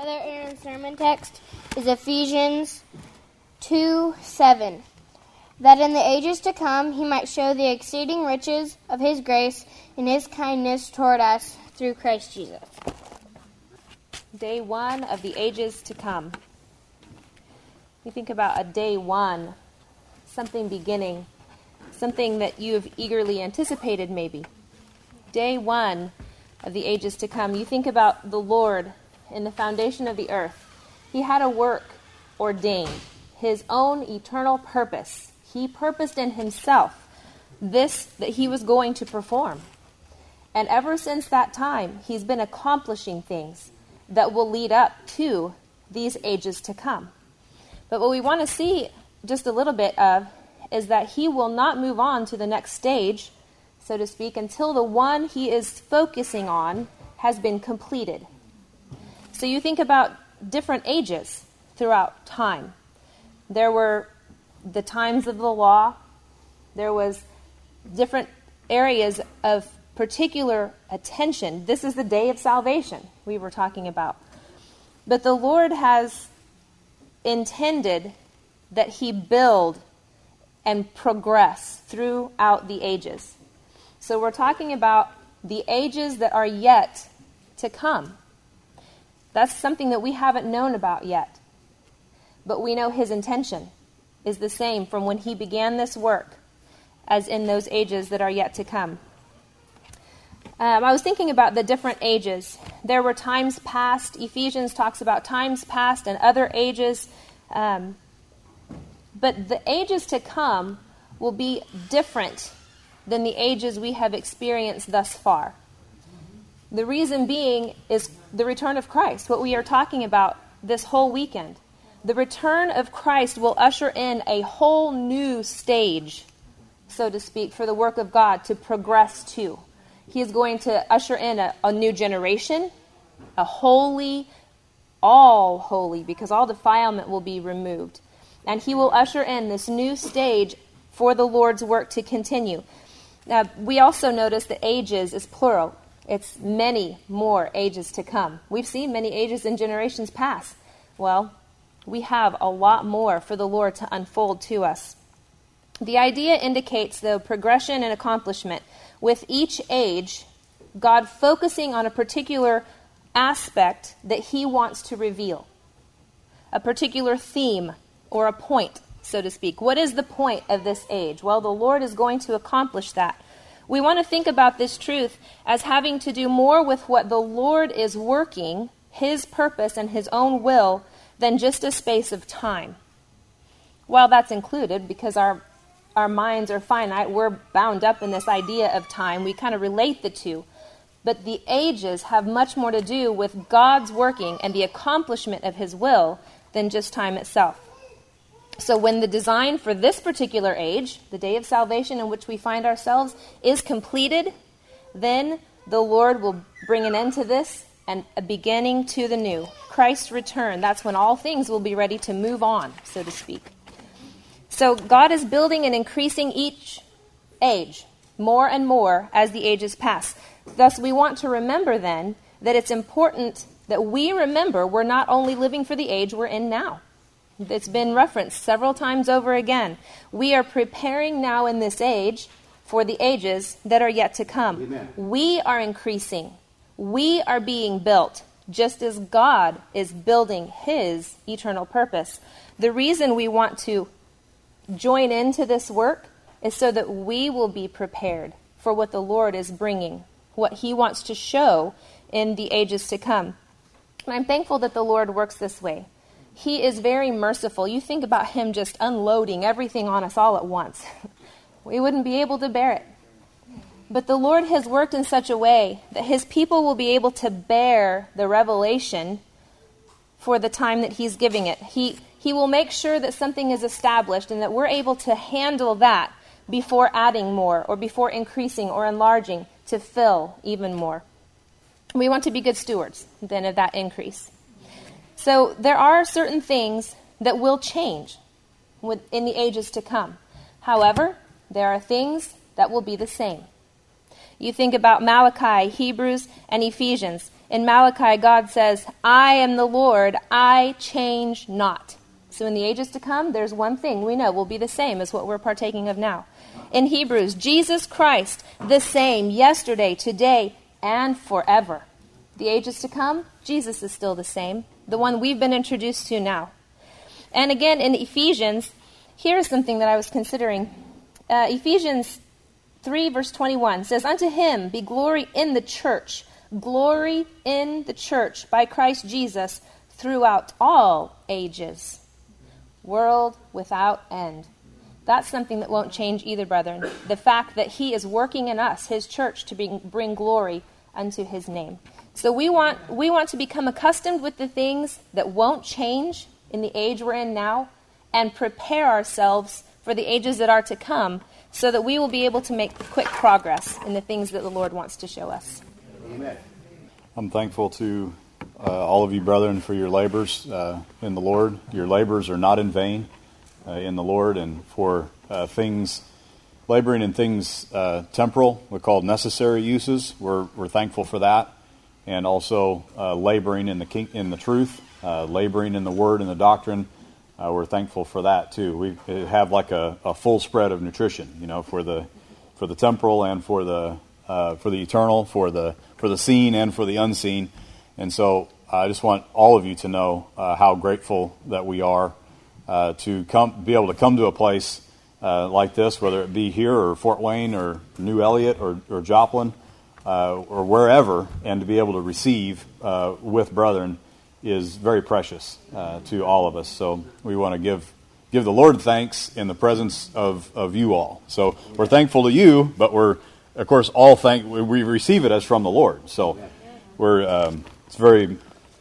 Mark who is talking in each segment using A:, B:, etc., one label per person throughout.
A: Brother Aaron's sermon text is Ephesians 2:7. That in the ages to come he might show the exceeding riches of his grace and his kindness toward us through Christ Jesus.
B: Day one of the ages to come. You think about a day one, something beginning, something that you have eagerly anticipated maybe. Day one of the ages to come. You think about the Lord in the foundation of the earth. He had a work ordained, his own eternal purpose. He purposed in himself this that he was going to perform. And ever since that time, he's been accomplishing things that will lead up to these ages to come. But what we want to see just a little bit of is that he will not move on to the next stage, so to speak, until the one he is focusing on has been completed. So you think about different ages throughout time. There were the times of the law. There was different areas of particular attention. This is the day of salvation we were talking about. But the Lord has intended that he build and progress throughout the ages. So we're talking about the ages that are yet to come. That's something that we haven't known about yet. But we know his intention is the same from when he began this work as in those ages that are yet to come. I was thinking about the different ages. There were times past. Ephesians talks about times past and other ages. But the ages to come will be different than the ages we have experienced thus far. The reason being is the return of Christ, what we are talking about this whole weekend. The return of Christ will usher in a whole new stage, so to speak, for the work of God to progress to. He is going to usher in a new generation, a holy, all holy, because all defilement will be removed. And he will usher in this new stage for the Lord's work to continue. Now, we also notice that ages is plural. It's many more ages to come. We've seen many ages and generations pass. Well, we have a lot more for the Lord to unfold to us. The idea indicates the progression and accomplishment. With each age, God focusing on a particular aspect that he wants to reveal. A particular theme or a point, so to speak. What is the point of this age? Well, the Lord is going to accomplish that. We want to think about this truth as having to do more with what the Lord is working, his purpose and his own will, than just a space of time. While that's included, because our minds are finite, we're bound up in this idea of time, we kind of relate the two. But the ages have much more to do with God's working and the accomplishment of his will than just time itself. So when the design for this particular age, the day of salvation in which we find ourselves, is completed, then the Lord will bring an end to this and a beginning to the new. Christ's return, that's when all things will be ready to move on, so to speak. So God is building and increasing each age more and more as the ages pass. Thus, we want to remember then that it's important that we remember we're not only living for the age we're in now. It's been referenced several times over again. We are preparing now in this age for the ages that are yet to come.
C: Amen.
B: We are increasing. We are being built, just as God is building his eternal purpose. The reason we want to join into this work is so that we will be prepared for what the Lord is bringing, what he wants to show in the ages to come. And I'm thankful that the Lord works this way. He is very merciful. You think about him just unloading everything on us all at once. We wouldn't be able to bear it. But the Lord has worked in such a way that his people will be able to bear the revelation for the time that he's giving it. He will make sure that something is established and that we're able to handle that before adding more or before increasing or enlarging to fill even more. We want to be good stewards then of that increase. So there are certain things that will change in the ages to come. However, there are things that will be the same. You think about Malachi, Hebrews, and Ephesians. In Malachi, God says, I am the Lord, I change not. So in the ages to come, there's one thing we know will be the same as what we're partaking of now. In Hebrews, Jesus Christ, the same yesterday, today, and forever. The ages to come, Jesus is still the same, the one we've been introduced to now. And again, in Ephesians, here's something that I was considering. Ephesians 3, verse 21 says, Unto him be glory in the church by Christ Jesus throughout all ages, world without end. That's something that won't change either, brethren. The fact that he is working in us, his church, to bring glory unto his name. So we want to become accustomed with the things that won't change in the age we're in now, and prepare ourselves for the ages that are to come, so that we will be able to make quick progress in the things that the Lord wants to show us.
C: Amen. I'm thankful to all of you, brethren, for your labors in the Lord. Your labors are not in vain in the Lord, and for laboring in things temporal, we're called necessary uses. We're thankful for that, and also laboring in the truth, laboring in the Word and the doctrine. We're thankful for that too. We have like a full spread of nutrition, for the temporal and for the eternal, for the seen and for the unseen. And so I just want all of you to know how grateful that we are to be able to come to a place like this, whether it be here or Fort Wayne or New Elliott or Joplin or wherever, and to be able to receive with brethren is very precious to all of us. So we want to give the Lord thanks in the presence of you all. So we're thankful to you, but we're, of course, we receive it as from the Lord. So it's very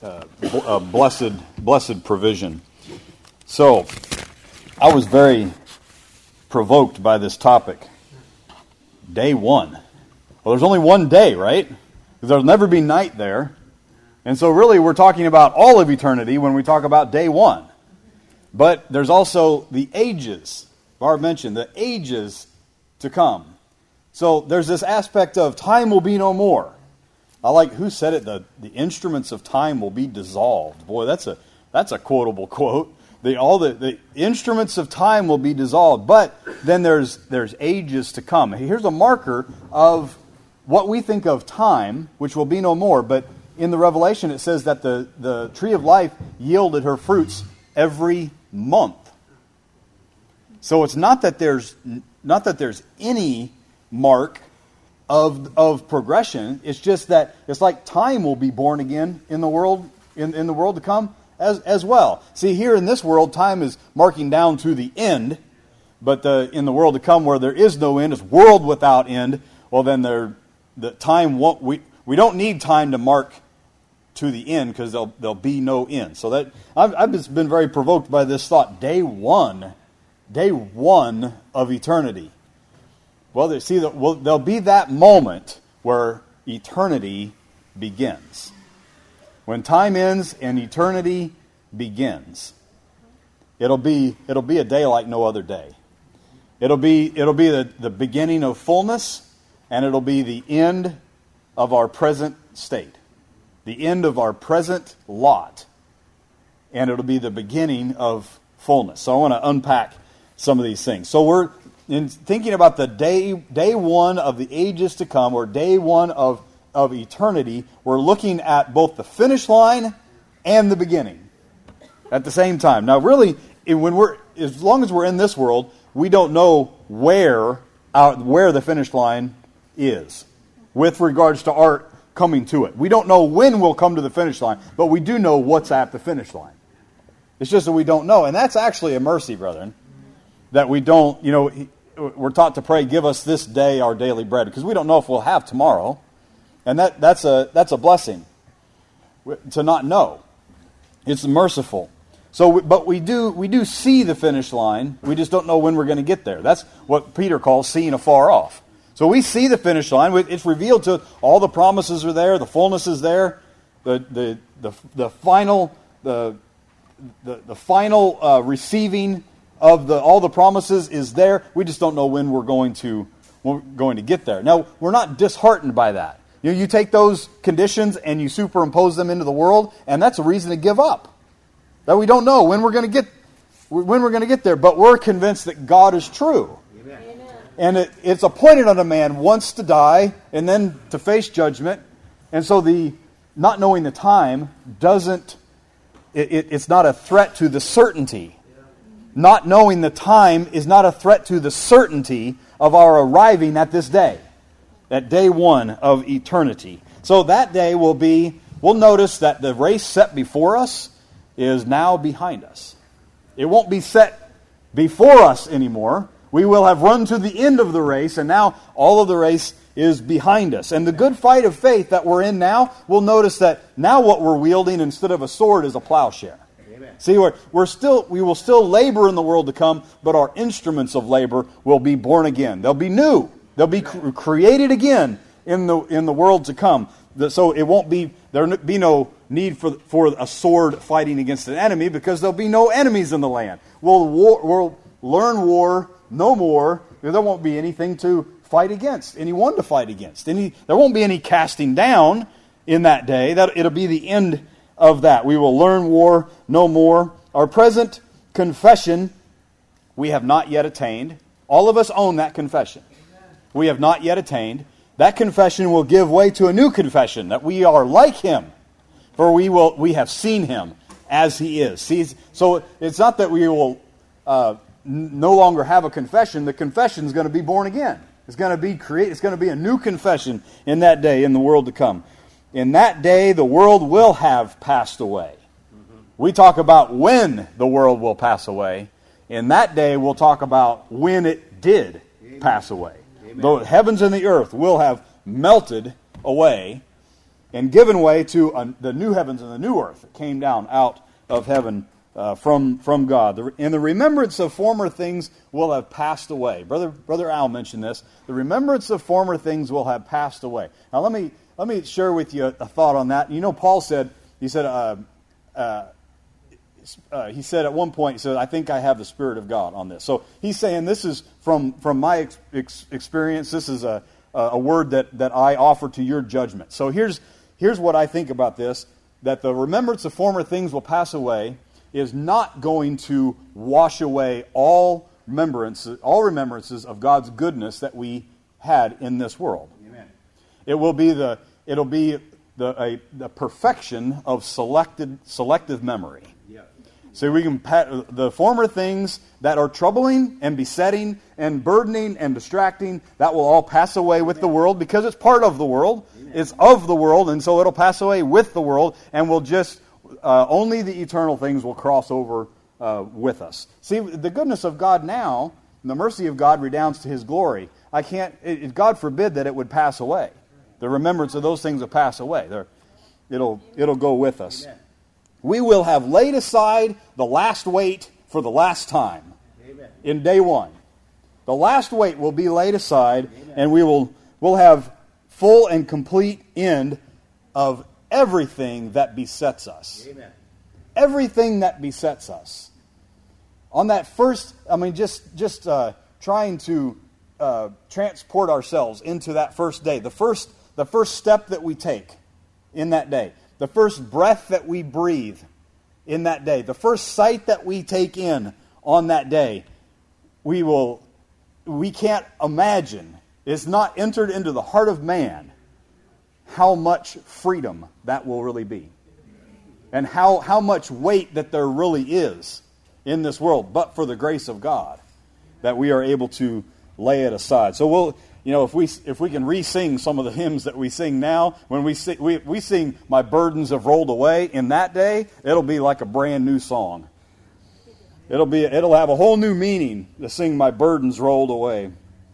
C: blessed provision. So I was very provoked by this topic. Day one. Well, there's only one day, right? Because there'll never be night there. And so really we're talking about all of eternity when we talk about day one. But there's also the ages. Barb mentioned the ages to come. So there's this aspect of time will be no more. I like, who said it? The instruments of time will be dissolved. Boy, that's a quotable quote. The instruments of time will be dissolved. But then there's ages to come. Here's a marker of what we think of time, which will be no more. But in the Revelation, it says that the tree of life yielded her fruits every month. So it's not that there's any mark of progression. It's just that it's like time will be born again in the world in the world to come as well. See, here in this world, time is marking down to the end, but in the world to come, where there is no end, it's world without end. Well, then the time won't. We don't need time to mark to the end, because there'll be no end. So that I've just been very provoked by this thought. Day one of eternity. Well, there'll be that moment where eternity begins. When time ends and eternity begins, it'll be a day like no other day. It'll be the beginning of fullness, and it'll be the end of our present state. The end of our present lot. And it'll be the beginning of fullness. So I want to unpack some of these things. So we're in thinking about the day one of the ages to come, or day one of eternity. We're looking at both the finish line and the beginning at the same time. Now really, as long as we're in this world, we don't know where the finish line is with regards to our coming to it. We don't know when we'll come to the finish line, but we do know what's at the finish line. It's just that we don't know. And that's actually a mercy, brethren, that we don't, we're taught to pray, give us this day our daily bread, because we don't know if we'll have tomorrow. And that's a blessing to not know. It's merciful. So, but we do see the finish line. We just don't know when we're going to get there. That's what Peter calls seeing afar off. So we see the finish line. It's revealed to all the promises are there. The fullness is there. The final receiving of all the promises is there. We just don't know when we're going to get there. Now, we're not disheartened by that. You take those conditions and you superimpose them into the world, and that's a reason to give up. That we don't know when we're going to get there, but we're convinced that God is true. Amen. And it's appointed unto man once to die and then to face judgment. And so the not knowing the time doesn't, it's not a threat to the certainty. Not knowing the time is not a threat to the certainty of our arriving at this day. That day one of eternity. So that day we'll notice that the race set before us is now behind us. It won't be set before us anymore. We will have run to the end of the race, and now all of the race is behind us. And the good fight of faith that we're in now, we'll notice that now what we're wielding instead of a sword is a plowshare. Amen. See, we will still labor in the world to come, but our instruments of labor will be born again. They'll be new. They'll be created again in the world to come. So there won't be no need for a sword fighting against an enemy, because there'll be no enemies in the land. We'll learn war no more. There won't be anything to fight against, anyone to fight against. There won't be any casting down in that day. It'll be the end of that. We will learn war no more. Our present confession we have not yet attained. All of us own that confession. We have not yet attained. That confession will give way to a new confession, that we are like Him, for we have seen Him as He is. See, so it's not that we will no longer have a confession. The confession is going to be born again. It's going to be a new confession in that day, in the world to come. In that day, the world will have passed away. We talk about when the world will pass away. In that day, we'll talk about when it did pass away. The heavens and the earth will have melted away and given way to the new heavens and the new earth that came down out of heaven from God. And the remembrance of former things will have passed away. Brother Al mentioned this. The remembrance of former things will have passed away. Now let me share with you a thought on that. You know, Paul said at one point, he said, I think I have the Spirit of God on this. So he's saying this is from my experience. This is a word that I offer to your judgment. So here's what I think about this, that the remembrance of former things will pass away is not going to wash away all remembrances of God's goodness that we had in this world. Amen. It'll be the perfection of selective memory. So we can the former things that are troubling and besetting and burdening and distracting, that will all pass away with the world, because it's part of the world. Amen. It's of the world, and so it'll pass away with the world, and we'll just only the eternal things will cross over with us. See, the goodness of God now, the mercy of God redounds to His glory. God forbid that it would pass away. The remembrance of those things will pass away. It'll go with us. Amen. We will have laid aside the last weight for the last time. Amen. In day one. The last weight will be laid aside. Amen. And we'll have full and complete end of everything that besets us. Amen. Everything that besets us. On that first, just trying to transport ourselves into that first day. The first step that we take in that day. The first breath that we breathe in that day. The first sight that we take in on that day. We can't imagine. It's not entered into the heart of man how much freedom that will really be. And how much weight that there really is in this world, but for the grace of God, that we are able to lay it aside. So if we can re-sing some of the hymns that we sing now, when we sing "My Burdens Have Rolled Away," in that day, it'll be like a brand new song. It'll have a whole new meaning to sing "My Burdens Rolled Away."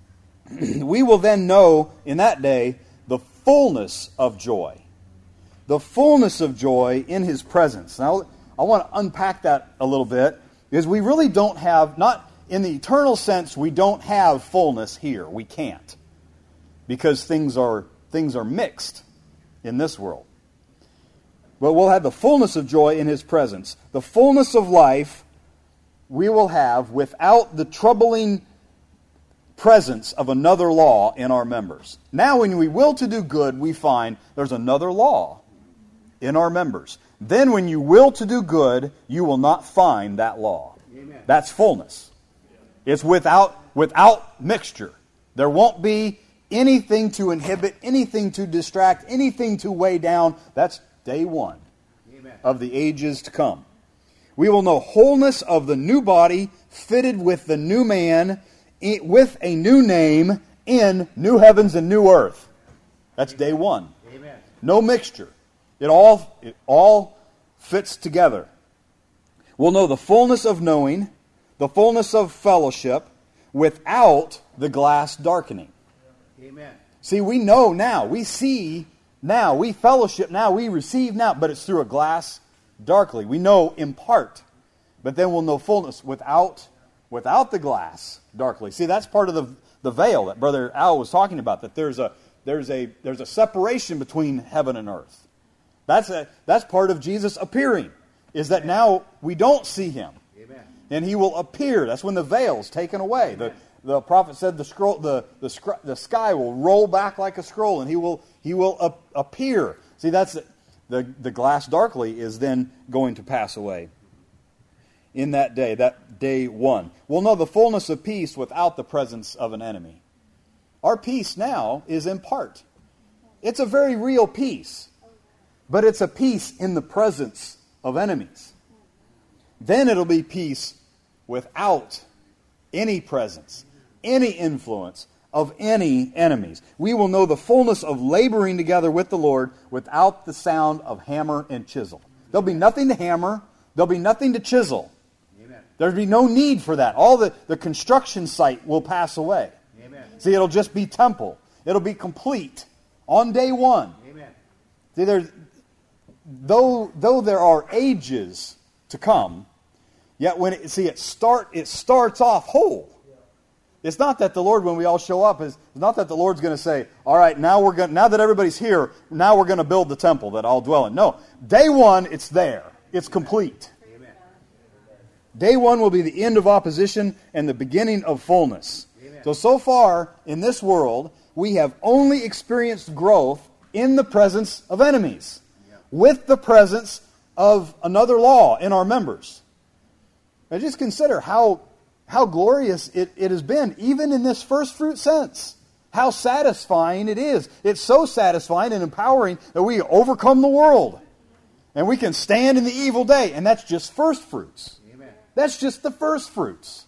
C: We will then know in that day the fullness of joy. The fullness of joy in His presence. Now, I want to unpack that a little bit, because we really don't have, not in the eternal sense, we don't have fullness here. We can't. Because things are mixed in this world. But we'll have the fullness of joy in His presence. The fullness of life we will have without the troubling presence of another law in our members. Now when we will to do good, we find there's another law in our members. Then when you will to do good, you will not find that law.
D: Amen.
C: That's fullness. It's without mixture. There won't be anything to inhibit, anything to distract, anything to weigh down. That's day one of the ages to come. We will know wholeness of the new body fitted with the new man, with a new name, in new heavens and new earth. That's day one.
D: Amen.
C: No mixture. It all fits together. We'll know the fullness of knowing, the fullness of fellowship, without the glass darkening.
D: Amen.
C: See, we know now, we see now, we fellowship now, we receive now, but it's through a glass darkly. We know in part, but then we'll know fullness without the glass darkly. See, that's part of the veil that Brother Al was talking about, that there's a separation between heaven and earth. That's part of Jesus appearing, is that now we don't see Him.
D: Amen.
C: And He will appear. That's when the veil's taken away. The prophet said the sky will roll back like a scroll, and He will appear. See, that's the glass darkly is then going to pass away. In that day one, we'll know the fullness of peace without the presence of an enemy. Our peace now is in part. It's a very real peace, but it's a peace in the presence of enemies. Then it'll be peace without any presence, any influence of any enemies. We will know the fullness of laboring together with the Lord without the sound of hammer and chisel. There'll be nothing to hammer. There'll be nothing to chisel.
D: Amen.
C: There'll be no need for that. All the construction site will pass away.
D: Amen.
C: See, it'll just be temple. It'll be complete on day one.
D: Amen.
C: See, though there are ages to come, yet when it starts off whole. It's not that the Lord, when we all show up, it's not that the Lord's going to say, all right, now that everybody's here, now we're going to build the temple that I'll dwell in. No, day one, it's there. It's complete.
D: Amen.
C: Day one will be the end of opposition and the beginning of fullness.
D: Amen.
C: So far in this world, we have only experienced growth in the presence of enemies, with the presence of another law in our members. Now just consider how glorious it has been, even in this first fruit sense. How satisfying it is. It's so satisfying and empowering that we overcome the world. And we can stand in the evil day. And that's just first fruits.
D: Amen.
C: That's just the first fruits.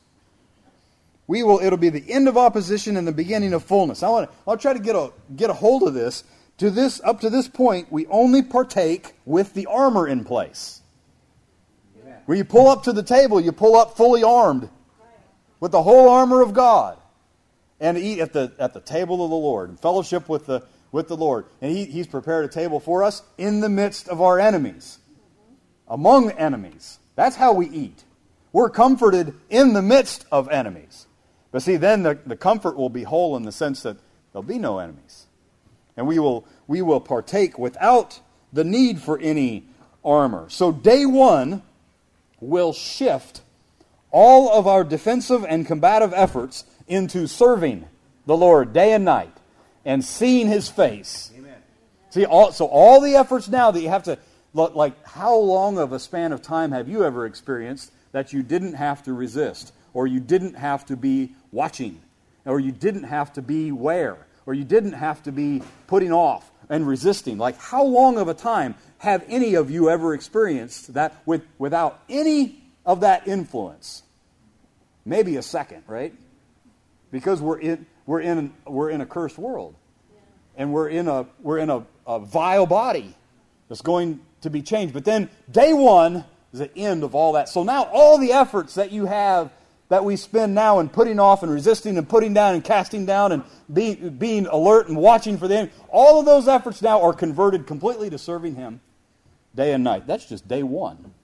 C: It'll be the end of opposition and the beginning of fullness. I'll try to get a hold of this. Up to this point, we only partake with the armor in place.
D: Amen.
C: When you pull up to the table, you pull up fully armed with the whole armor of God, and eat at the table of the Lord, and fellowship with the Lord. And He's prepared a table for us in the midst of our enemies, among enemies. That's how we eat. We're comforted in the midst of enemies. But see, then the comfort will be whole in the sense that there'll be no enemies, and we will partake without the need for any armor. So day one will shift all of our defensive and combative efforts into serving the Lord day and night and seeing His face.
D: Amen.
C: See, all the efforts now that you have to, like, how long of a span of time have you ever experienced that you didn't have to resist, or you didn't have to be watching, or you didn't have to be where, or you didn't have to be putting off and resisting? Like, how long of a time have any of you ever experienced that without any of that influence? Maybe a second, right? Because we're in a cursed world, and we're in a vile body that's going to be changed. But then day one is the end of all that. So now all the efforts that you have, that we spend now in putting off and resisting and putting down and casting down and being alert and watching for the enemy, all of those efforts now are converted completely to serving Him day and night. That's just day one.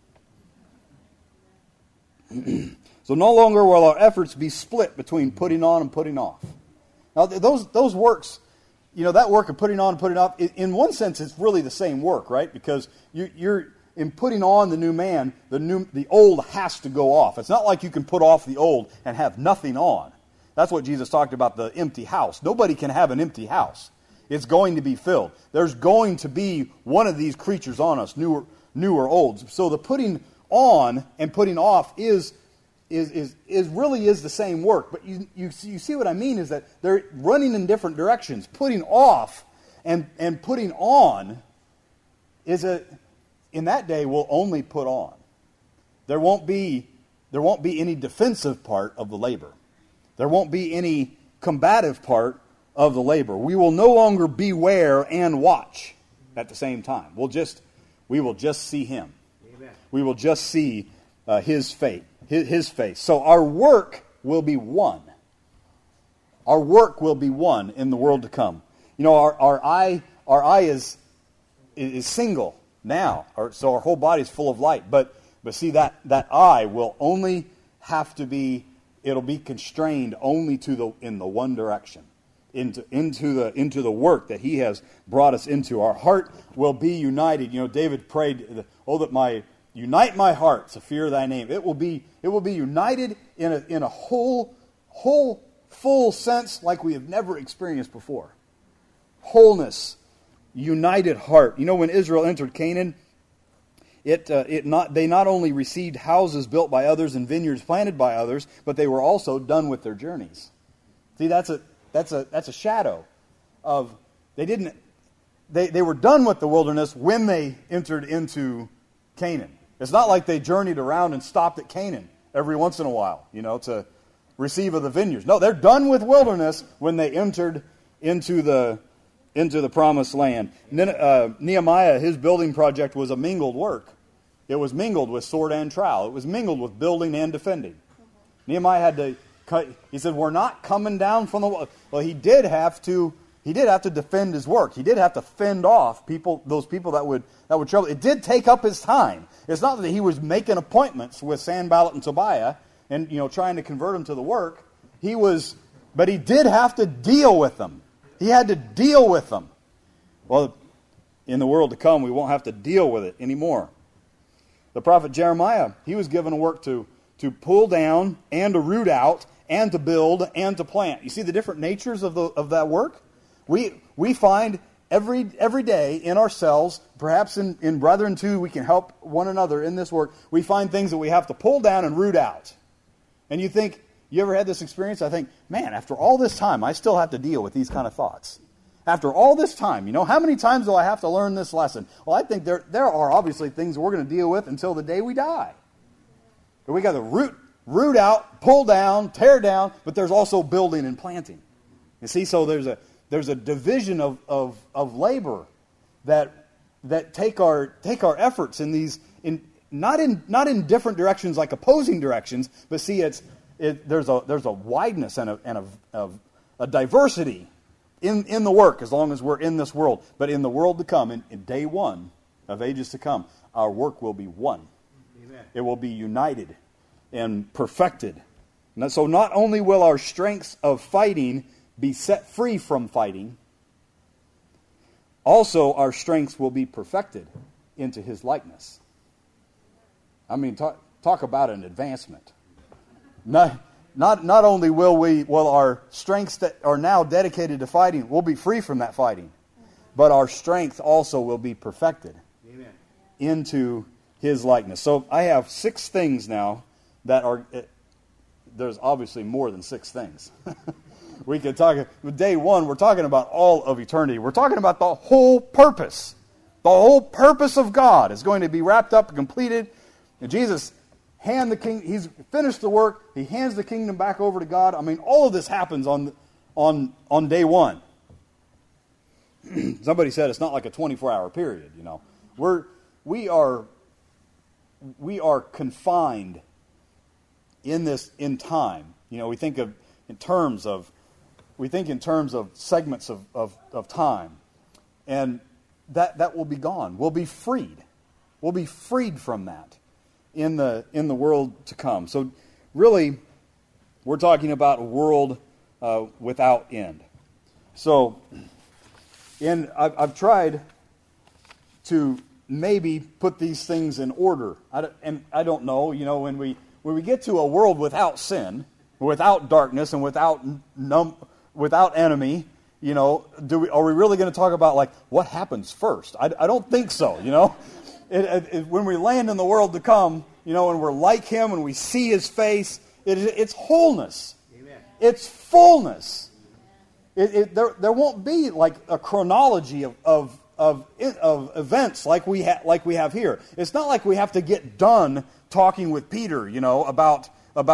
C: So no longer will our efforts be split between putting on and putting off. Now those works, that work of putting on and putting off, in one sense it's really the same work, right? Because you're in putting on the new man, the old has to go off. It's not like you can put off the old and have nothing on. That's what Jesus talked about, the empty house. Nobody can have an empty house. It's going to be filled. There's going to be one of these creatures on us, new or old. So the putting on and putting off is really the same work. But you see what I mean is that they're running in different directions. Putting off and putting on in that day will only put on. There won't be any defensive part of the labor. There won't be any combative part of the labor. We will no longer beware and watch at the same time. We will just see him.
D: Amen.
C: We will just see his face. So our work will be one. Our work will be one in the world to come. You know, our eye is single now, so our whole body is full of light. But see, that eye will only have to be. It'll be constrained only in the one direction, into the work that he has brought us into. Our heart will be united. You know, David prayed, "Oh, that unite my heart to fear thy name." It will be united in a whole full sense like we have never experienced before. Wholeness, united heart. You know, when Israel entered Canaan, they not only received houses built by others and vineyards planted by others, but they were also done with their journeys. See, that's a shadow of they were done with the wilderness when they entered into Canaan. It's not like they journeyed around and stopped at Canaan every once in a while, to receive of the vineyards. No, they're done with wilderness when they entered into the promised land. And then Nehemiah, his building project was a mingled work. It was mingled with sword and trowel. It was mingled with building and defending. Nehemiah had to cut. He said, "We're not coming down from the wall." Well, he did have to defend his work. He did have to fend off those people that would trouble. It did take up his time. It's not that he was making appointments with Sanballat and Tobiah and trying to convert them to the work. But he did have to deal with them. He had to deal with them. Well, in the world to come, we won't have to deal with it anymore. The prophet Jeremiah, he was given a work to pull down and to root out and to build and to plant. You see the different natures of that work? We find every day in ourselves, perhaps in brethren too, we can help one another in this work. We find things that we have to pull down and root out. And you think, you ever had this experience? I think, man, after all this time, I still have to deal with these kind of thoughts. After all this time, how many times do I have to learn this lesson? Well, I think there are obviously things we're going to deal with until the day we die. But we got to root out, pull down, tear down, but there's also building and planting. You see, so there's a division of labor that take our efforts in these not in different directions like opposing directions, but see there's a wideness and a diversity in the work as long as we're in this world. But in the world to come, in day one of ages to come, our work will be one.
D: Amen.
C: It will be united and perfected. And so not only will our strengths of fighting be set free from fighting, also our strengths will be perfected into his likeness. I mean, talk about an advancement. Not only will our strengths that are now dedicated to fighting, will be free from that fighting, but our strength also will be perfected.
D: Amen.
C: Into his likeness. So I have 6 things now that are, there's obviously more than 6 things. We could talk, with day 1, we're talking about all of eternity. We're talking about the whole purpose. The whole purpose of God is going to be wrapped up and completed. And Jesus he's finished the work. He hands the kingdom back over to God. I mean, all of this happens on day 1. Somebody said it's not like a 24-hour period. We are confined in time. We think in terms of segments of time, and that will be gone. We'll be freed. We'll be freed from that in the world to come. So really, we're talking about a world without end. So, I've tried to maybe put these things in order. I don't know. When we get to a world without sin, without darkness and without enemy, are we really going to talk about like what happens first? I don't think so. When we land in the world to come, and we're like Him and we see His face, it's wholeness.
D: Amen.
C: It's fullness. There won't be like a chronology of events like we have here. It's not like we have to get done talking with Peter, about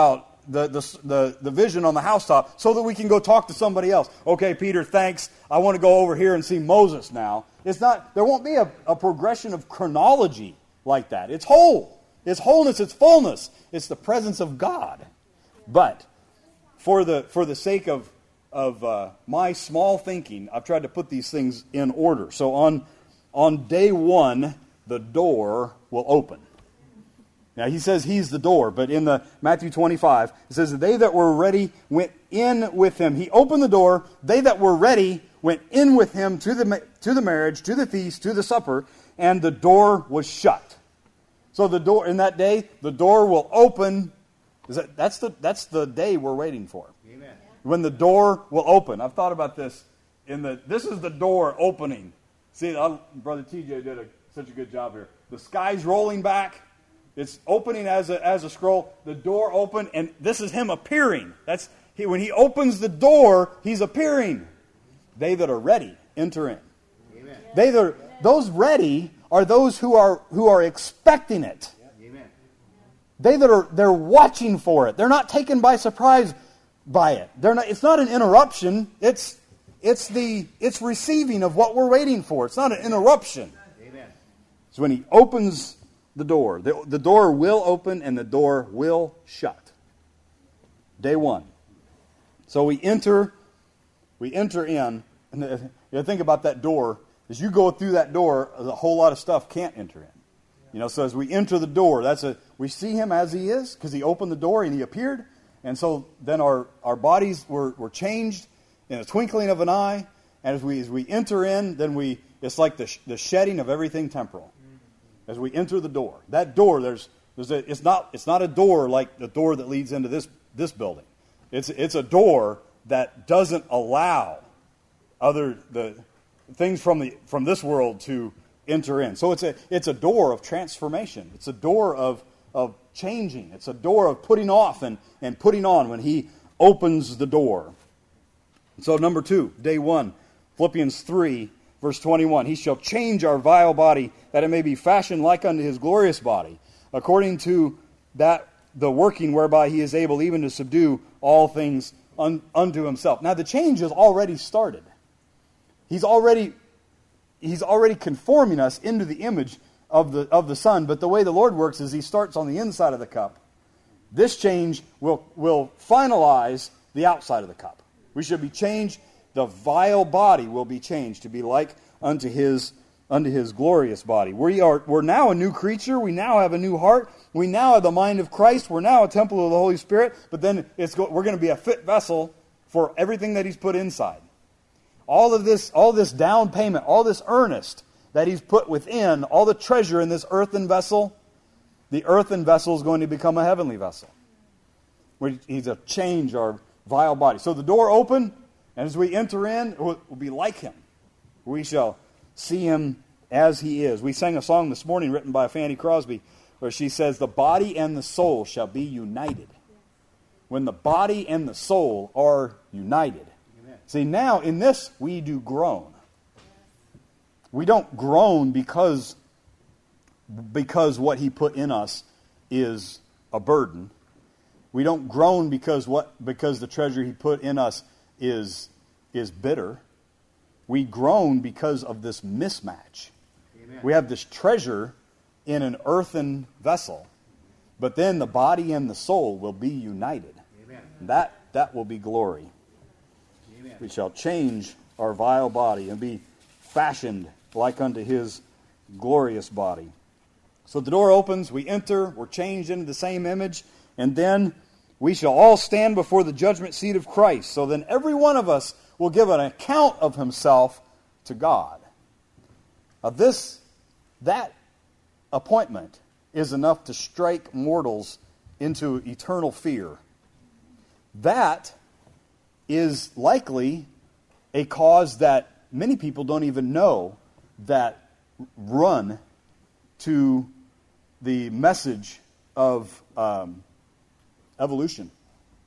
C: the vision on the housetop so that we can go talk to somebody else. Okay, Peter, thanks. I want to go over here and see Moses now. It's not. There won't be a progression of chronology like that. It's whole. It's wholeness. It's fullness. It's the presence of God. But for the sake of my small thinking, I've tried to put these things in order. So on day one, the door will open. Now, he says he's the door, but in the Matthew 25, it says that they that were ready went in with him. He opened the door. They that were ready went in with him to the marriage, to the feast, to the supper, and the door was shut. So the door, in that day, the door will open. That's the day we're waiting for.
D: Amen.
C: When the door will open. I've thought about this. This is the door opening. See, Brother TJ did such a good job here. The sky's rolling back. It's opening as a scroll. The door opened, and this is Him appearing. When He opens the door, He's appearing. They that are ready enter in.
D: Amen.
C: Those ready are those who are expecting it.
D: Amen.
C: They're watching for it. They're not taken by surprise by it. It's not an interruption. It's receiving of what we're waiting for. It's not an interruption.
D: Amen.
C: So when He opens the door, the door will open and the door will shut. Day one. So we enter in, and think about that door. As you go through that door, a whole lot of stuff can't enter in. So as we enter the door, we see Him as He is, because He opened the door and He appeared. And so then our bodies were changed in a twinkling of an eye. And as we enter in, then it's like the shedding of everything temporal. As we enter the door, that door, it's not a door like the door that leads into this building. It's a door that doesn't allow the things from this world to enter in. So it's a door of transformation. It's a door of changing. It's a door of putting off and putting on when He opens the door. So number 2, day 1, Philippians 3. Verse 21, He shall change our vile body, that it may be fashioned like unto His glorious body, according to that the working whereby He is able even to subdue all things unto Himself. Now the change has already started. He's already conforming us into the image of the Son, but the way the Lord works is He starts on the inside of the cup. This change will finalize the outside of the cup. We should be changed. The vile body will be changed to be like unto His glorious body. We're now a new creature. We now have a new heart. We now have the mind of Christ. We're now a temple of the Holy Spirit. But then we're going to be a fit vessel for everything that He's put inside. All this down payment, all this earnest that He's put within, all the treasure in this earthen vessel, the earthen vessel is going to become a heavenly vessel. He's to change our vile body. So the door opened. And as we enter in, we'll be like Him. We shall see Him as He is. We sang a song this morning written by Fanny Crosby where she says, the body and the soul shall be united. When the body and the soul are united. Amen. See, now in this we do groan. We don't groan because what He put in us is a burden. We don't groan because the treasure He put in us is bitter. We groan because of this mismatch. Amen. We have this treasure in an earthen vessel, but then the body and the soul will be united. Amen. That will be glory. Amen. We shall change our vile body and be fashioned like unto His glorious body. So the door opens, we enter, we're changed into the same image, and then we shall all stand before the judgment seat of Christ. So then every one of us will give an account of himself to God. Now that appointment is enough to strike mortals into eternal fear. that is likely a cause that many people don't even know that run to the message of evolution.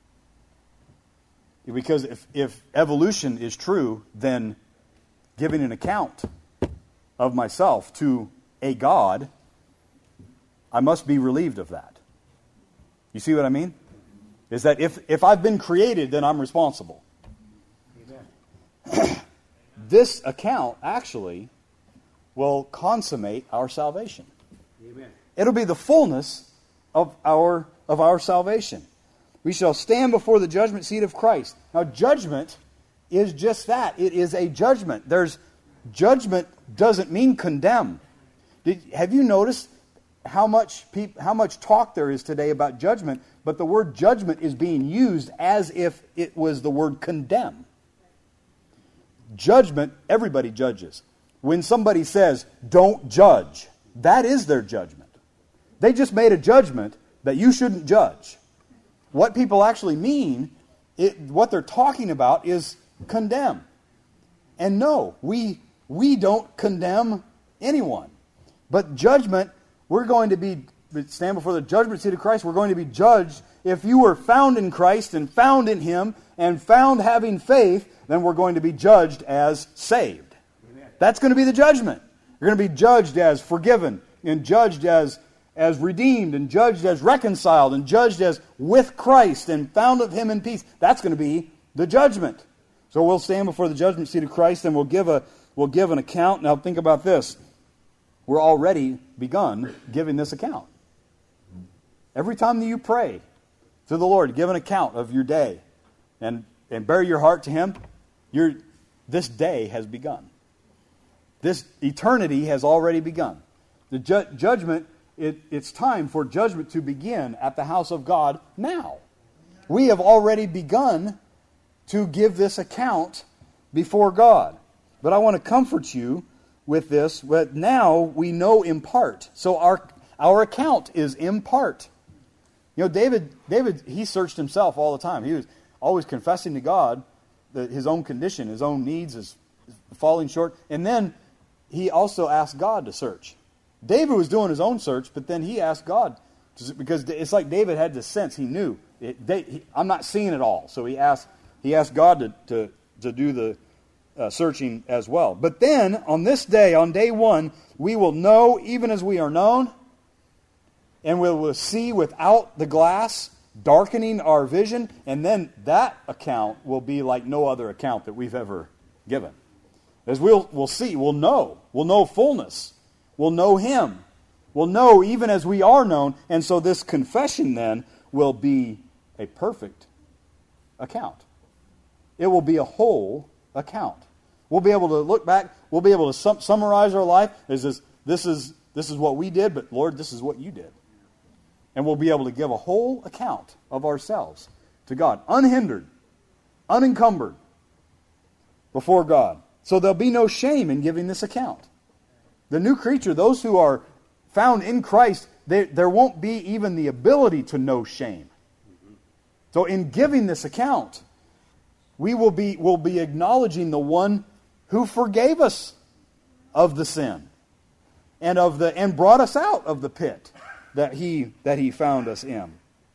C: Because if evolution is true, then giving an account of myself to a God, I must be relieved of that. You see what I mean? Is that if I've been created, then I'm responsible.
D: Amen.
C: This account actually will consummate our salvation.
D: Amen.
C: It'll be the fullness of our salvation. We shall stand before the judgment seat of Christ. Now, judgment is just that. It is a judgment. Judgment doesn't mean condemn. Have you noticed how much talk there is today about judgment, but the word judgment is being used as if it was the word condemn? Judgment, everybody judges. When somebody says, don't judge, that is their judgment. They just made a judgment that you shouldn't judge. What people actually mean, what they're talking about is condemn. And no, we don't condemn anyone. But judgment, we're going to stand before the judgment seat of Christ. We're going to be judged. If you were found in Christ and found in Him and found having faith, then we're going to be judged as saved.
D: Amen.
C: That's going to be the judgment. You're going to be judged as forgiven and judged as redeemed and judged as reconciled and judged as with Christ and found of Him in peace. That's going to be the judgment. So we'll stand before the judgment seat of Christ and we'll give an account. Now think about this. We're already begun giving this account. Every time that you pray to the Lord, give an account of your day and bare your heart to Him, this day has begun. This eternity has already begun. The judgment, it's time for judgment to begin at the house of God now. We have already begun to give this account before God. But I want to comfort you with this, but now we know in part. So our account is in part. You know, David, he searched himself all the time. He was always confessing to God that his own condition, his own needs is falling short. And then he also asked God to search. David was doing his own search, but then he asked God, because it's like David had this sense. He knew, I'm not seeing it all. So he asked God to do the searching as well. But then, on this day, on day one, we will know even as we are known, and we will see without the glass, darkening our vision, and then that account will be like no other account that we've ever given. As we'll see, we'll know fullness. We'll know Him. We'll know even as we are known, and so this confession then will be a perfect account. It will be a whole account. We'll be able to look back. We'll be able to summarize our life. This is what we did, but Lord, this is what you did. And we'll be able to give a whole account of ourselves to God, unhindered, unencumbered, before God. So there'll be no shame in giving this account. The new creature, those who are found in Christ, there won't be even the ability to know shame. So in giving this account, we'll be acknowledging the one who forgave us of the sin and brought us out of the pit that he found us in.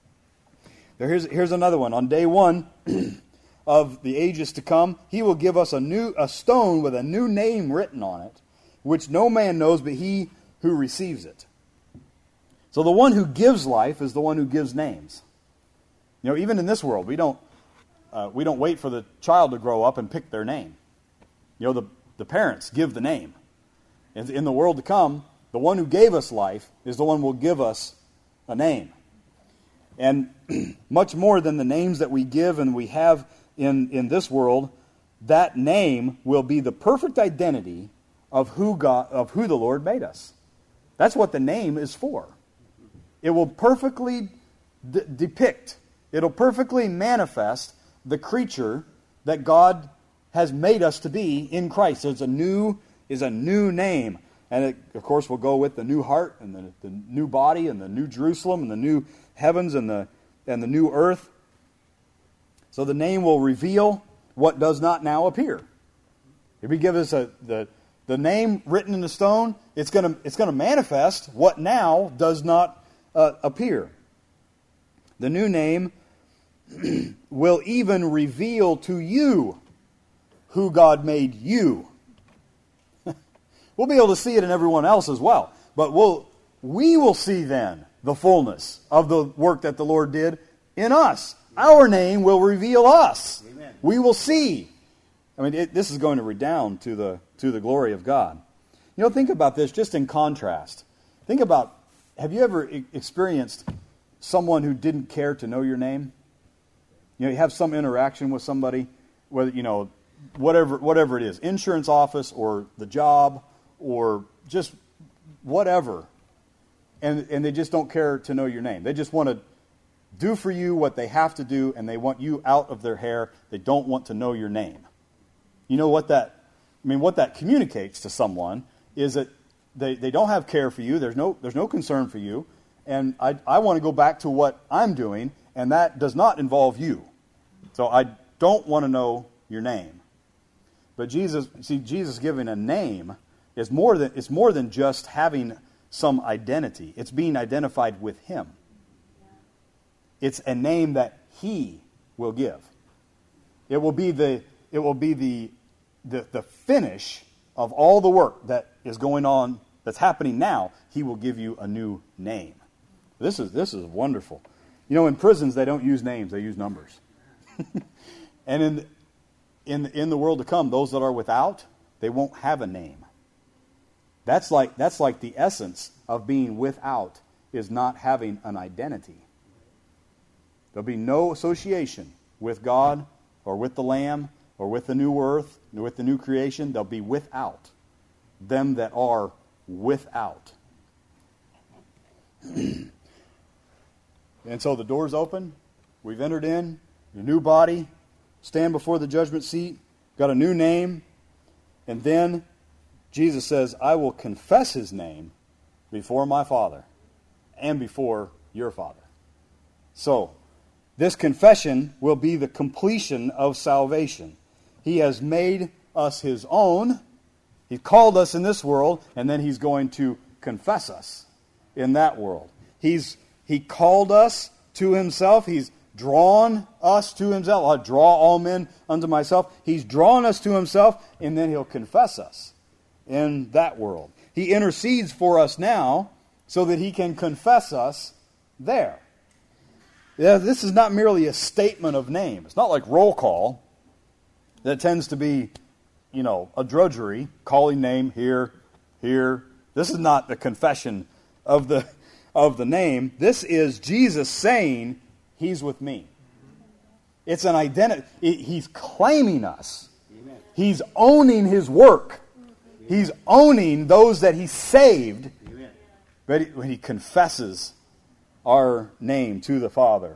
C: Here's another one. On day one of the ages to come, He will give us a stone with a new name written on it, which no man knows but he who receives it. So the one who gives life is the one who gives names. You know, even in this world, we don't wait for the child to grow up and pick their name. You know, the parents give the name. In the world to come, the one who gave us life is the one who will give us a name. And much more than the names that we give and we have in this world, that name will be the perfect identity of who the Lord made us. That's what the name is for. It will perfectly depict, it'll perfectly manifest the creature that God has made us to be in Christ. It's a new name. And it, of course, will go with the new heart and the new body and the new Jerusalem and the new heavens and the new earth. So the name will reveal what does not now appear. If we give us the name written in the stone, it's going to manifest what now does not appear. The new name will even reveal to you who God made you. We'll be able to see it in everyone else as well. But we will see then the fullness of the work that the Lord did in us. Our name will reveal us.
D: Amen.
C: We will see. I mean, this is going to redound to the glory of God. You know, think about this just in contrast. Think about, have you ever experienced someone who didn't care to know your name? You know, you have some interaction with somebody, whether, you know, whatever it is, insurance office or the job or just whatever, and they just don't care to know your name. They just want to do for you what they have to do, and they want you out of their hair. They don't want to know your name. You know what that communicates to someone is that they don't have care for you. There's no concern for you, and I want to go back to what I'm doing, and that does not involve you. So I don't want to know your name. But Jesus giving a name is more than just having some identity. It's being identified with Him. It's a name that He will give. It will be the finish of all the work that is going on, that's happening now. He will give you a new name. This is wonderful. You know, in prisons they don't use names; they use numbers. And in the world to come, those that are without, they won't have a name. That's like the essence of being without, is not having an identity. There'll be no association with God or with the Lamb or with the new earth, with the new creation. They'll be without. Them that are without. And so the door's open. We've entered in. Your new body. Stand before the judgment seat. Got a new name. And then Jesus says, I will confess His name before my Father and before your Father. So, this confession will be the completion of salvation. He has made us His own. He called us in this world, and then He's going to confess us in that world. He called us to Himself. He's drawn us to Himself. I'll draw all men unto myself. He's drawn us to Himself, and then He'll confess us in that world. He intercedes for us now so that He can confess us there. Yeah, this is not merely a statement of name. It's not like roll call that tends to be, you know, a drudgery, calling name here, here. This is not the confession of the name. This is Jesus saying, He's with me. It's an identity. He's claiming us.
D: Amen.
C: He's owning His work. He's owning those that He saved.
D: Amen.
C: But when He confesses our name to the Father.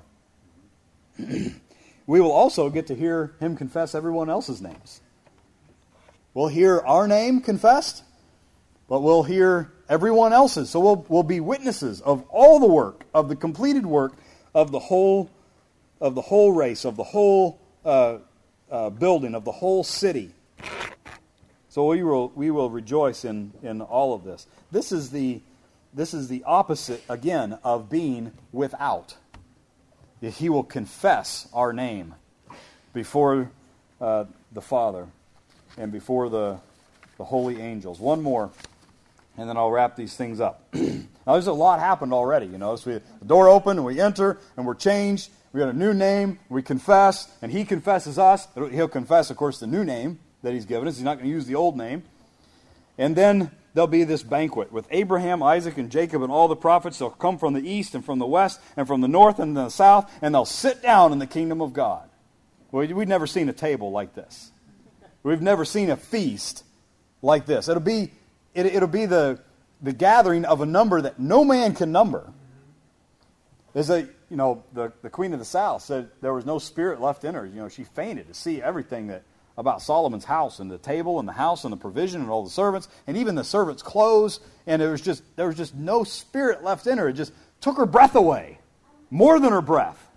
C: We will also get to hear Him confess everyone else's names. We'll hear our name confessed, but we'll hear everyone else's. So we'll be witnesses of all the work, of the completed work of the whole race, of the whole building, of the whole city. So we will rejoice in all of this. This is the opposite, again, of being without. He will confess our name before the Father and before the holy angels. One more, and then I'll wrap these things up. Now, there's a lot happened already. You know, so the door opened, and we enter, and we're changed. We got a new name. We confess, and He confesses us. He'll confess, of course, the new name that He's given us. He's not going to use the old name. And then there'll be this banquet with Abraham, Isaac, and Jacob, and all the prophets. They'll come from the east and from the west and from the north and the south, and they'll sit down in the kingdom of God. Well, we've never seen a table like this. We've never seen a feast like this. It'll be the gathering of a number that no man can number. There's the Queen of the South said there was no spirit left in her. You know, she fainted to see everything about Solomon's house and the table and the house and the provision and all the servants and even the servants' clothes, and there was just no spirit left in her. It just took her breath away, more than her breath.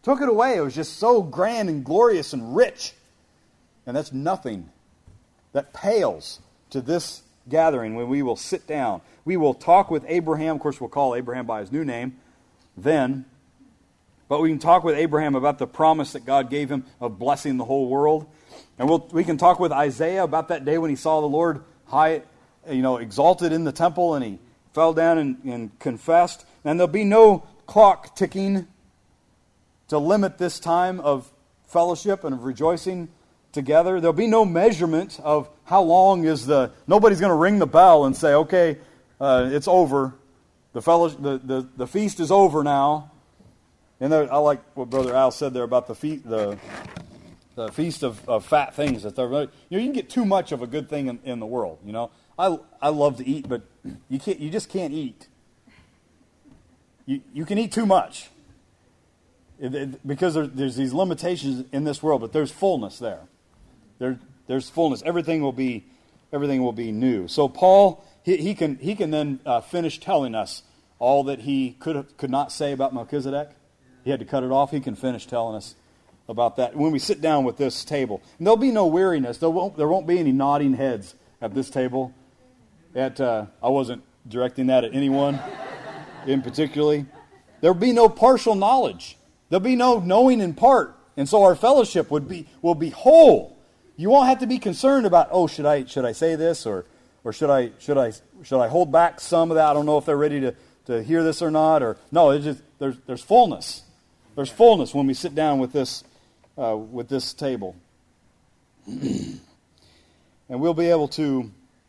C: Took it away. It was just so grand and glorious and rich. And that's nothing that pales to this gathering when we will sit down. We will talk with Abraham. Of course, we'll call Abraham by his new name then. But we can talk with Abraham about the promise that God gave him of blessing the whole world. And we can talk with Isaiah about that day when he saw the Lord high, exalted in the temple, and he fell down and confessed. And there'll be no clock ticking to limit this time of fellowship and of rejoicing together. There'll be no measurement of how long is nobody's going to ring the bell and say, okay, it's over. The feast is over now. And I like what Brother Al said there about the feast of fat things. That you can get too much of a good thing in the world. I love to eat, but you just can't eat. You can eat too much because there's these limitations in this world, but there's fullness there. There's fullness. Everything will be new. So Paul he can then finish telling us all that he could not say about Melchizedek. He had to cut it off. He can finish telling us about that when we sit down with this table. And there'll be no weariness. There won't be any nodding heads at this table. I wasn't directing that at anyone in particularly. There'll be no partial knowledge. There'll be no knowing in part. And so our fellowship will be whole. You won't have to be concerned about, should I say this or should I hold back some of that? I don't know if they're ready to hear this or not. Or no, it's just there's fullness. There's fullness when we sit down with this table, and we'll be able to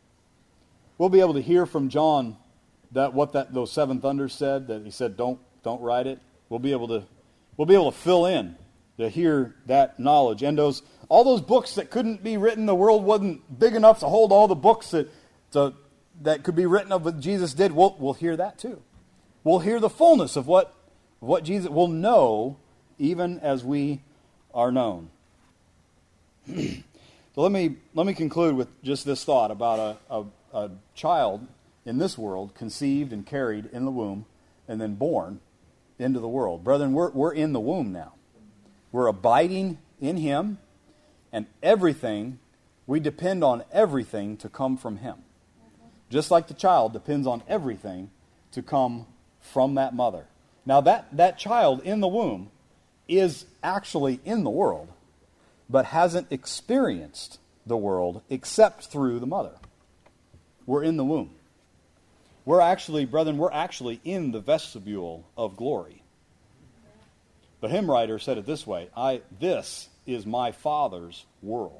C: hear from John those seven thunders said, that he said don't write it. We'll be able to fill in to hear that knowledge, and all those books that couldn't be written. The world wasn't big enough to hold all the books that could be written of what Jesus did. We'll hear that too. We'll hear the fullness of what Jesus will know, even as we are known. So let me conclude with just this thought about a child in this world conceived and carried in the womb and then born into the world. Brethren, we're in the womb now. We're abiding in Him, and we depend on everything to come from Him. Just like the child depends on everything to come from that mother. Now that child in the womb is actually in the world, but hasn't experienced the world except through the mother. We're in the womb. Brethren, we're actually in the vestibule of glory. The hymn writer said it this way, this is my Father's world.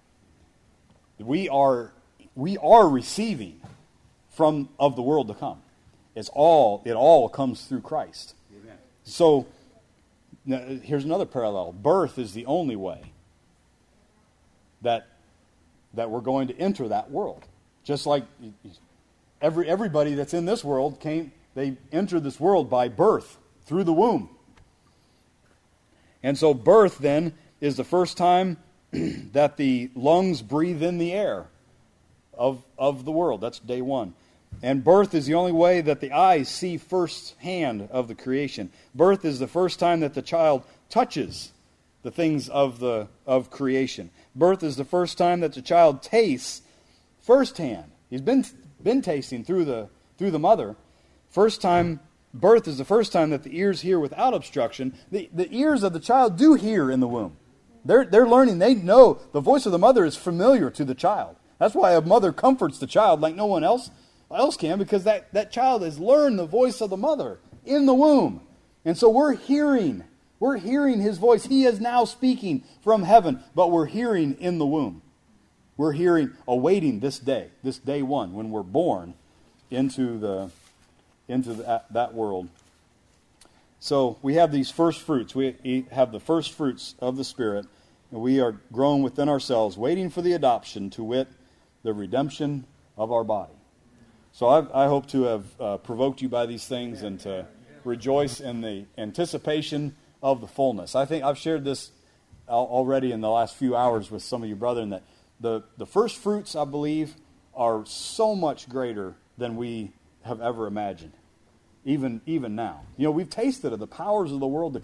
C: We are receiving of the world to come. It all comes through Christ.
D: Amen.
C: So here's another parallel. Birth is the only way that we're going to enter that world. Just like everybody that's in this world they entered this world by birth through the womb. And so birth then is the first time that the lungs breathe in the air of the world. That's day one. And birth is the only way that the eyes see firsthand of the creation. Birth is the first time that the child touches the things of creation. Birth is the first time that the child tastes firsthand. He's been tasting through the mother. Birth is the first time that the ears hear without obstruction. The ears of the child do hear in the womb. They're learning. They know the voice of the mother is familiar to the child. That's why a mother comforts the child like no one else can, because that child has learned the voice of the mother in the womb. And so we're hearing His voice. He is now speaking from heaven, but we're hearing in the womb. We're awaiting this day one, when we're born into that world. So we have these first fruits. We have the first fruits of the Spirit, and we are grown within ourselves, waiting for the adoption, to wit, the redemption of our body. So I hope to have provoked you by these things and to rejoice in the anticipation of the fullness. I think I've shared this already in the last few hours with some of you brethren, that the first fruits, I believe, are so much greater than we have ever imagined, even now. We've tasted of the powers of the world to come.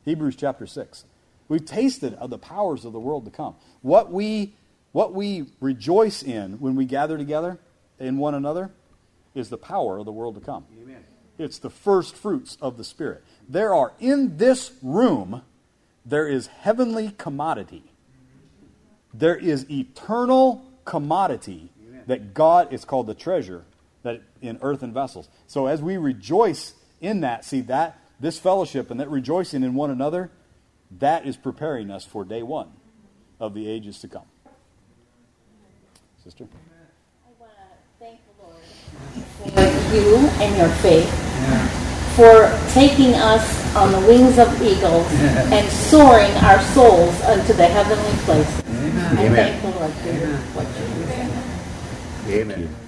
C: Hebrews chapter 6. We've tasted of the powers of the world to come. What we rejoice in when we gather together in one another is the power of the world to come.
D: Amen.
C: It's the first fruits of the Spirit. There are, in this room, there is heavenly commodity. There is eternal commodity that God, it's called the treasure, that in earthen vessels. So as we rejoice in that, see that, this fellowship and that rejoicing in one another, that is preparing us for day one of the ages to come. Sister?
E: I want to thank the Lord for you and your faith, for taking us on the wings of eagles and soaring our souls unto the heavenly places. I thank the Lord for what you're doing.
D: Amen.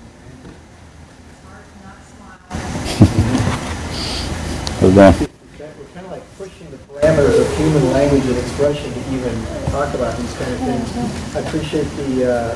D: We're kind of like pushing the parameters of human language and expression to even talk about these kind of things. I appreciate the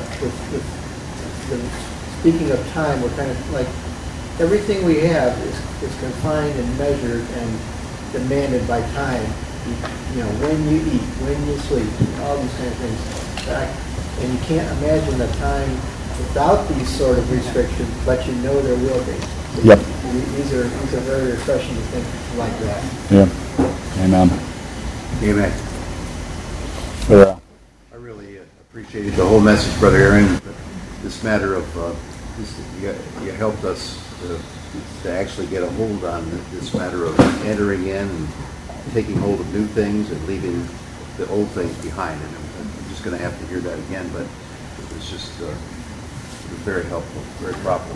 D: speaking of time. We're kind of like everything we have is confined and measured and demanded by time. You know, when you eat, when you sleep, all these kind of things. And you can't imagine the time without these sort of restrictions, but you know there will be.
C: Yep.
D: These are very refreshing to think like that.
C: Yeah. Amen.
D: Amen.
C: Yeah.
D: I really appreciated the whole message, Brother Aaron. This matter of you helped us to actually get a hold on this matter of entering in and taking hold of new things and leaving the old things behind. And I'm just going to have to hear that again, but it's just very helpful, very profitable.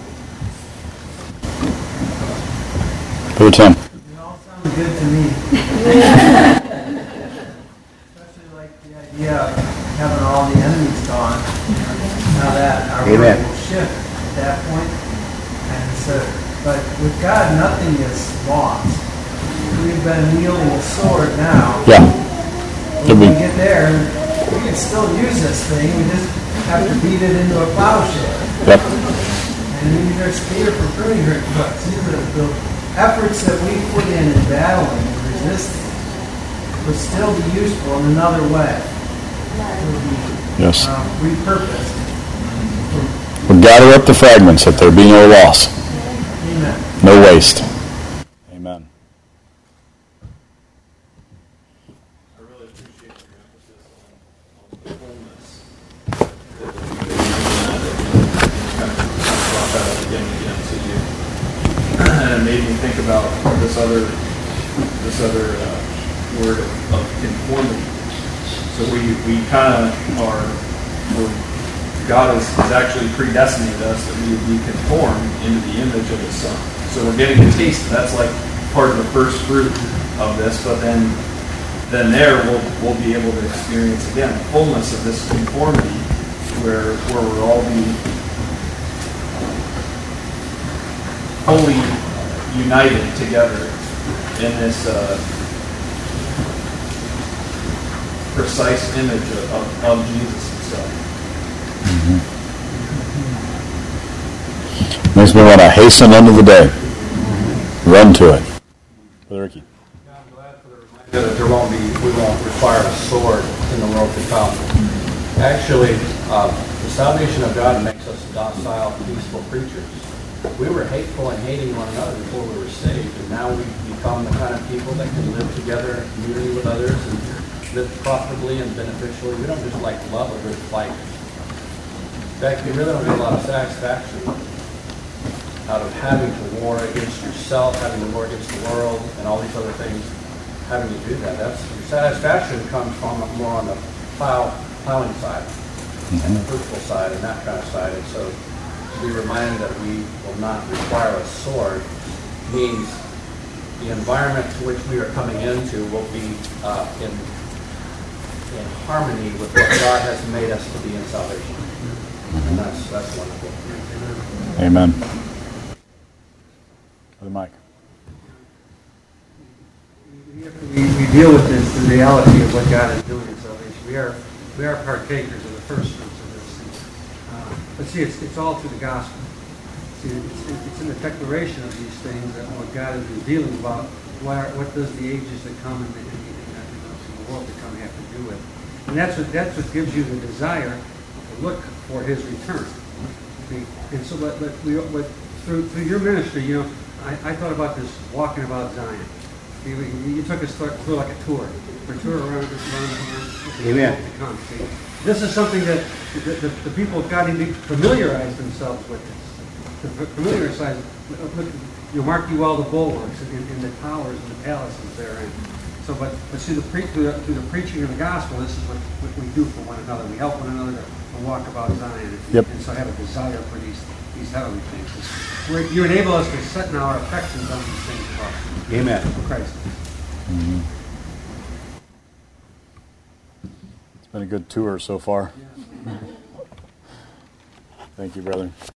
C: Brother Tim.
F: It all sounds good to me. Especially like the idea of having all the enemies gone. Now that our world will shift at that point. And so, but with God, nothing is lost. We've been wielding a sword now.
C: Yeah.
F: When we get there, we can still use this thing. We just have to beat it into a plowshare.
C: Yep.
F: And there's Peter for pruning her books. These are the efforts that we put in battling and resisting would still be useful in another way. It would be repurposed.
C: We'll gather up the fragments that there be no loss.
F: Amen.
C: No waste. Amen.
G: I really appreciate your emphasis on the fullness that brought that up again and again to you. And it made me think about this other word of conformity. So we kind of God has actually predestinated us that we would be conformed into the image of His Son. So we're getting a taste. That's like part of the first fruit of this. But then there we'll be able to experience again the fullness of this conformity, where we'll all be wholly united together in this precise image of Jesus Himself.
C: Makes me want to hasten unto the day. Run to it. Brother Ricky.
H: I'm glad for the reminder that we won't require a sword in the world to come. Actually, the salvation of God makes us docile, peaceful creatures. We were hateful and hating one another before we were saved, and now we've become the kind of people that can live together in community with others and live profitably and beneficially. We don't just like love, we just like. In fact, you really don't get a lot of satisfaction out of having to war against yourself, having to war against the world, and all these other things, having to do that. Your satisfaction comes from more on the plowing side and the fruitful side and that kind of side. And so to be reminded that we will not require a sword means the environment to which we are coming into will be in harmony with what God has made us to be in salvation. And that's wonderful.
C: Amen. Brother Mike.
F: We deal with the reality of what God is doing in salvation. We are partakers of the first fruits of this. But see, it's all through the gospel. See, it's in the declaration of these things that what God is revealing about what does the ages that come and
I: world to come have to do with. And that's what gives you the desire to look for his return. See? And so, but through your ministry, you know, I thought about this walking about Zion. You took us through like a tour. A tour around
D: Amen.
I: to come. See? This is something that the people of God need to familiarize themselves with this. To familiarize, look, you mark you all the bulwarks and the towers and the palaces therein. So, but through the preaching of the gospel, this is what we do for one another. We help one another to walk about Zion, and so have a desire for these heavenly things. You enable us to set now our affections on these things above.
D: Amen.
I: Christ.
C: Mm-hmm. It's been a good tour so far. Thank you, brother.